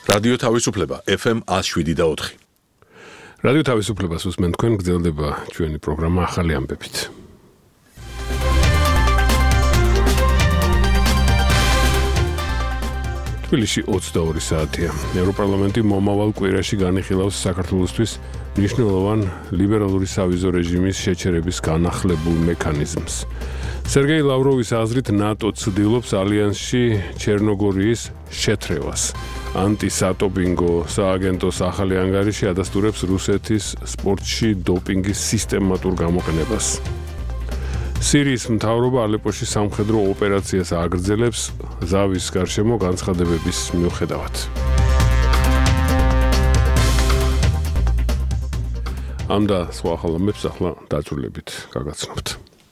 რადიო თავისუფლება FM 107.4. რადიო თავისუფლებას უსმენ თქვენ გრძელდება ჩვენი პროგრამა ახალი ამბებით. თბილისში 22 საათია. ევროპარლამენტი მომავალ კვირაში განიხილავს საქართველოსთვის მნიშვნელოვან ლიბერალური სავიზო რეჟიმის შეჩერების განახლებულ მექანიზმს. სერგეი ლავროვის აზრით ნატო ცდილობს ალიანსში ჩერნოგორიის შეთრევას. ანტისატოპინგო სააგენტოს ახალი ანგარიში ადასტურებს რუსეთის სპორტში დოპინგის სისტემატურ გამოყენებას. სირიის მთავრობა ალეპოში სამხედრო ოპერაციას აგრძელებს ზავის გარშემო განცხადებების მიუხედავად. ამ და სხვა ახალამებს ახლა დაწვრილებით გაგაცნობთ.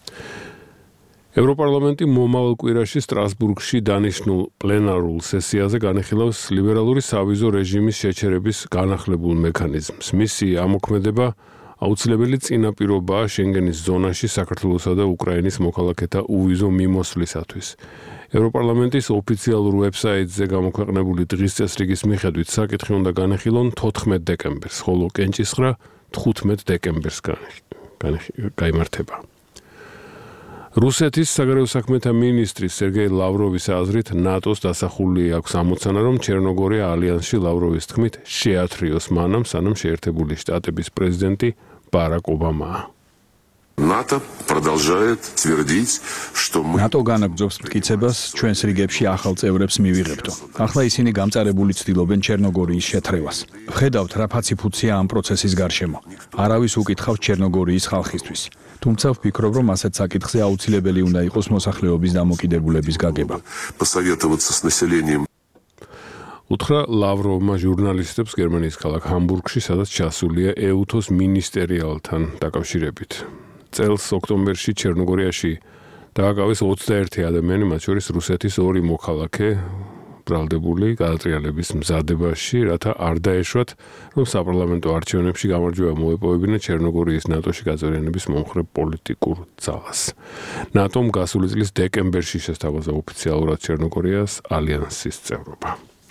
ევროპარლამენტი მომავალ კვირაში სტრასბურგში დანიშნულ პლენარულ სესიაზე განიხილავს ლიბერალური სავიზო რეჟიმის შეჩერების განახლებულ მექანიზმს. მისი ამოქმედება აუცილებელი წინაპირობაა შენგენის ზონაში საქართველოსა და უკრაინის მოქალაქეთა უვიზო მიმოსვლისათვის. ევროპარლამენტის ოფიციალურ ვებსაიტზე გამოქვეყნებული დღის წესრიგის მიხედვით საკითხი უნდა განეხილონ 14 დეკემბერს, ხოლო კენჭისყრა 15 დეკემბერს გაიმართება. რუსეთის საგარეო საქმეთა მინისტრის სერგეი ლავროვის აზრით ნატოს დასახული აქვს ამოცანა, რომ ჩერნოგორია ალიანსში ლავროვის თქმით შეათრიოს მანამ, სანამ შეერთებული შტატების პრეზიდენტი ბარაკ ობამაა. НАТО продолжает твердить, что мы NATO განაგრძობს მტკიცებას ჩვენს რიგებში ახალ წევრებს მივიღებთო. ახლა ისინი გამწარებული ცდილობენ ჩერნოგორიის შეთრევას. ვხედავთ რა ფაციფუცია ამ პროცესის გარშემო. არავის უკითხავს ჩერნოგორიის ხალხისთვის. თუმცა ვფიქრობ, რომ ასეთ საკითხზე აუცილებელი უნდა იყოს მოსახლეობის დამოკიდებულების გაგება. посоветоваться с населением. უთხრა ლავროვმა ჟურნალისტებს გერმანიის ქალაქ ჰამბურგში, სადაც ჩასულია ეუთოს მინისტერიალთან დაკავშირებით. წელს ოქტომბერში ჩერნოგორიაში დააკავეს 21 ადამიანი, მათ შორის რუსეთის 2 მოქალაქე ბრალდებული გადატრიალების მზადებაში, რათა არ დაეშვათ, რომ საპარლამენტო არჩევნებში გამარჯვება მოეპოვებინა ჩერნოგორიის ნატოში გაწევრიანების მომხრე პოლიტიკურ ძალას. ნატომ გასული წლის დეკემბერში შესთავაზა ოფიციალურად ჩერნოგორიას ალიანსის წევრობა.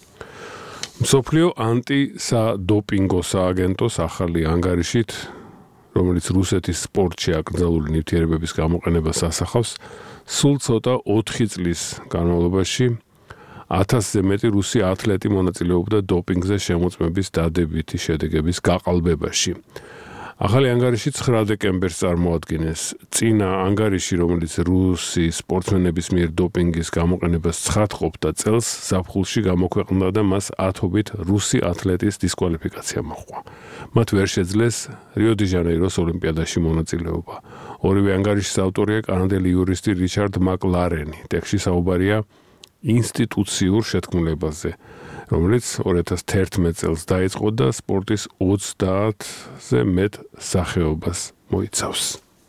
მსოფლიო ანტისადოპინგო სააგენტოს ახალი ანგარიშით, რომელიც რუსეთის სპორტში აკრძალული ნივთიერებების გამოყენებას ასახავს, სულ ცოტა 4 წლის განმავლობაში 1000-ზე მეტი რუსი ათლეტი მონაწილეობდა დოპინგზე შემოწმების დადებითი შედეგების გაყალბებაში. ახალი ანგარიში 9 დეკემბერს წარმოადგენს. წინა ანგარიში, რომელიც რუსი სპორტსმენების მიერ დოპინგის გამოყენებას ცხადყოფდა წელს, ზაფხულში გამოქვეყნდა და მას 10-ობით რუსი ათლეტის დისკვალიფიკაცია მოჰყვა. მათ ვერ შეძლეს რიო-დე-ჟანეიროს ოლიმპიადაში მონაწილეობა. ორივე ანგარიშის ავტორია კანადელი იურისტი რიჩარდ მაკლარენი. ტექსტში საუბარია ინსტიტუციურ შეთქმულებაზე, რომელიც 2011 წელს დაიწყო და სპორტის 30-ზე მეტ სახეობას მოიცავს.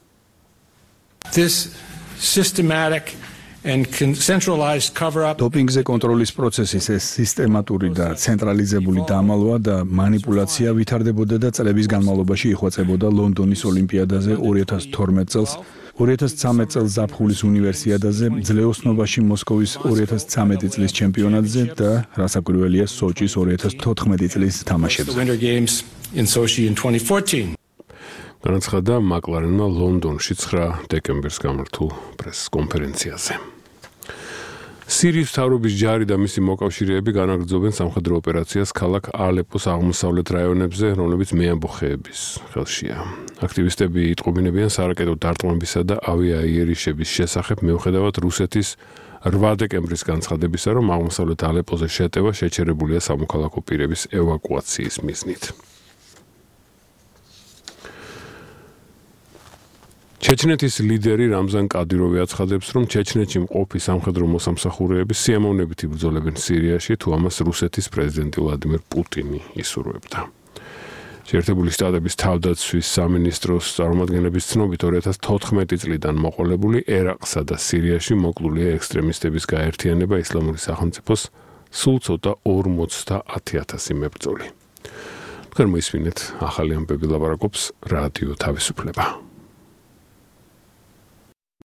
This systematic and centralized cover-up დოპინგზე კონტროლის პროცესის ეს სისტემატური და ცენტრალიზებული დამალვა და манипуляცია ვითარდებოდა და წლების განმავლობაში იხვეწებოდა ლონდონის ოლიმპიადაზე 2012 წელს, 2013 წელს ზაფხულის უნივერსიადაზე, ძლეოსნობაში მოსკოვის 2013 წლის ჩემპიონატზე და რასაკვირველია სოჭის 2014 წლის თამაშებზე. განაცხადა მაკლარენმა ლონდონში 9 დეკემბერს გამართულ პრეს-კონფერენციაზე. სირიის მთავრობის ჯარი და მისი მოკავშირეები განაგრძობენ სამხედრო ოპერაციას ქალაქ ალეპოს აღმოსავლეთ რაიონებზე, რომლებიც მეამბოხეების ხელშია. აქტივისტები იტყობინებიან სარაკეტო დარტყმებისა და ავიაიერიშების შესახებ, მიუხედავად რუსეთის 8 დეკემბრის განცხადებისა, რომ აღმოსავლეთ ალეპოზე შეტევა შეჩერებულია სამოქალაქო პირების ევაკუაციის მიზნით. ჩეჩნეთის ლიდერი რამზან კადიროვი აცხადებს, რომ ჩეჩნეთში მყოფი სამხედრო მოსამსახურეები სიამოვნებით იბრძოლებენ სირიაში, თუ ამას რუსეთის პრეზიდენტი ვლადიმერ პუტინი ისურვებდა. შეერთებული შტატების თავდაცვის სამინისტროს წარმომადგენლების ცნობით 2014 წლიდან მოყოლებული ერაყსა და სირიაში მოკლულია ექსტრემისტების გაერთიანება ისლამური სახელმწიფოს სულ ცოტა 50,000 მებრძოლი. თქვენ მოისმინეთ ახალი ამბები, ლაპარაკობს რადიო თავისუფლება.